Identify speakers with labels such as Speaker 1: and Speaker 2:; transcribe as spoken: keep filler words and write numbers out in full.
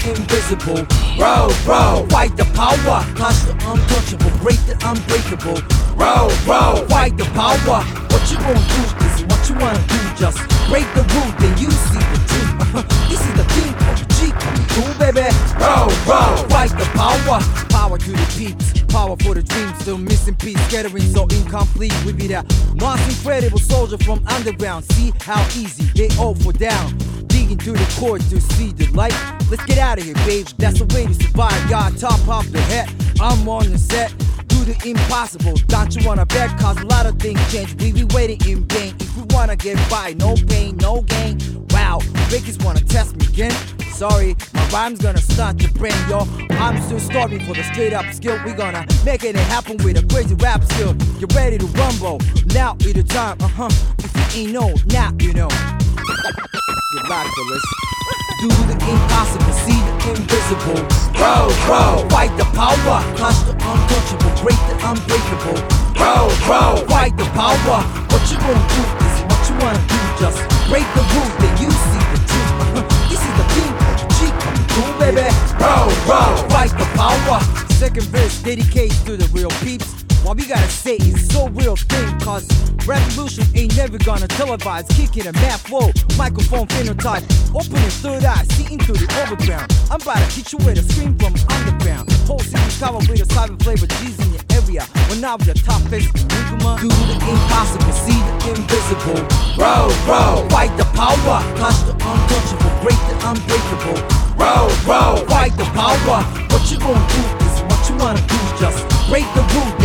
Speaker 1: invisible. Roll, roll, fight the power. Touch the untouchable, break the unbreakable. Roll, roll, fight the power. What you gonna do is what you wanna do. Just break the rule, then you see the truth. Uh-huh. This is the thing of the G coming through, baby. Roll, roll, fight the power. Power to the peeps, power for the dreams. Still missing piece, scattering so incomplete. We be that most incredible soldier from underground. See how easy they all fall down. Digging through the core to see the light. Let's get out of here, babe. That's the way to survive. Y'all top off the head. I'm on the set. Do the impossible. Don't you wanna bet? Cause a lot of things change. We be waiting in vain. If we wanna get by, no pain, no gain. Wow, Breakers wanna test me again. Sorry, my rhyme's gonna stunt your brain, yo. I'm still starving for the straight up skill. We gonna make it happen with a crazy rap skill. Get ready to rumble. Now is the time, uh huh. If you ain't know, now you know. Good luck, fellas. Do the impossible, see the invisible. Roll, roll, fight the power. Touch the untouchable, break the unbreakable. Roll, roll, fight the power. What you gonna do is what you wanna do. Just break the rules, then you see the truth. Uh-huh. This is the thing of the G coming through, baby. Roll, roll, fight the power. Second verse dedicated to the real peeps. What we gotta say is so real thing. Cause revolution ain't never gonna televise. Kicking a mad flow, microphone phenotype. Open your third eye, see into the overground. I'm about to teach you where to scream from underground. Whole city covered with a cyber flavor G's in your area. When I was the top face, do the impossible, see the invisible. Roll, roll, fight the power. Touch the untouchable, break the unbreakable. Roll, roll, fight the power. What you gonna do is what you wanna do. Just break the rule.